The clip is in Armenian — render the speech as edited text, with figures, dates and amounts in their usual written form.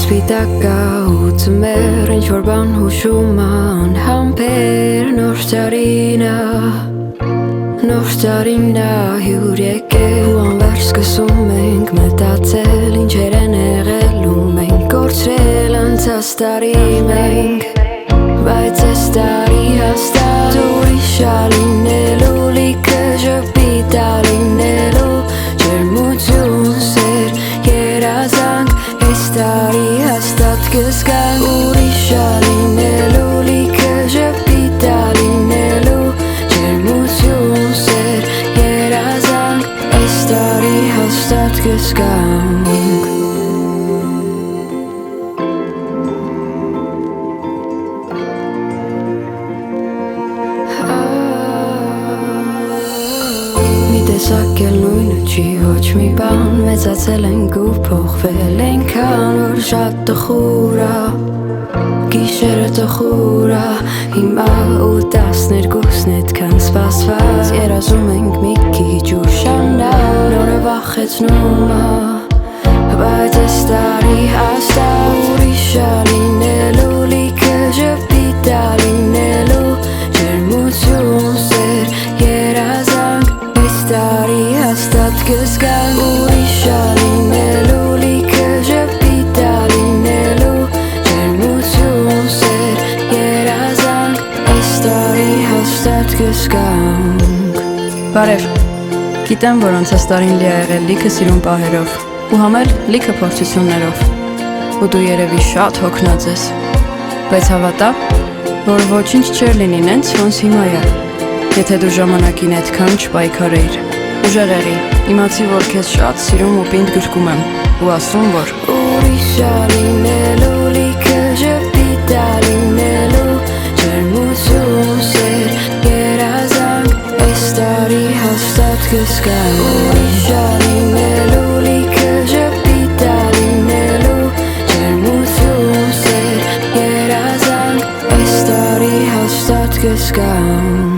սպիտակա ու ծմեր ինչ-որ բան հուշում ան համբեր նոր տարինա հյուր եկել ու անվերջ սկսում ենք մտածել ինչեր են եղել ու մենք կորցրել անցած տարի մենք բայց այս տարի հաստատ ուրիշ ա լինելու լիքը ժպիտ ա լինելու ջերմություն սեր երազանք այս տարի հաստատ կզգանք ուրիշ ա լինելու լիքը ժպիտ ա լինելու ջերմություն սեր երազանք այս տարի հաստատ կզգանք Տեսակ էլ նույնը չի ոչ մի բան մեծացել ենք ու փոխվել այնքան որ շատ տխուր ա գիշերը տխուր ա հիմա ու 12-ն էդքան սպասված երազում ենք մի քիչ ուշանալ նորը վախեցնում ա բայց այս տարի հաստատ ուրիշ ա լինելու լիքը ժպիտ ա լինելու ջերմություն սեր երազանք տարի հաստատ կզգանք ուրիշ ա լինելու լիքը ժպիտ ա լինելու ջերմություն սեր երազանք այս տարի հաստատ կզգանք Բարև, գիտեմ, որ անցած տարին լի ա եղել լիքը սիրուն պահերով ու համել լիքը փորձություններով ու դու երևի շատ հոգնած ես բայց հավատա, որ ոչինչ չէր լինի նենց ոնց հիմա է Եթե դու ժամանակին այդքան չպայքարեիր Ուժեղ եղի, իմացի, որ քեզ շատ սիրում ու պինդ գրկում եմ ու ասում, որ Ուրիշ ա լինելու լիքը ժպիտ ա լինելու ջերմություն սեր երազանք այս տարի հաստատ կզգանք Ուրիշ ա լինելու լիքը ժպիտ ա լինելու ջերմություն սեր երազանք այս տարի հաստատ կզգանք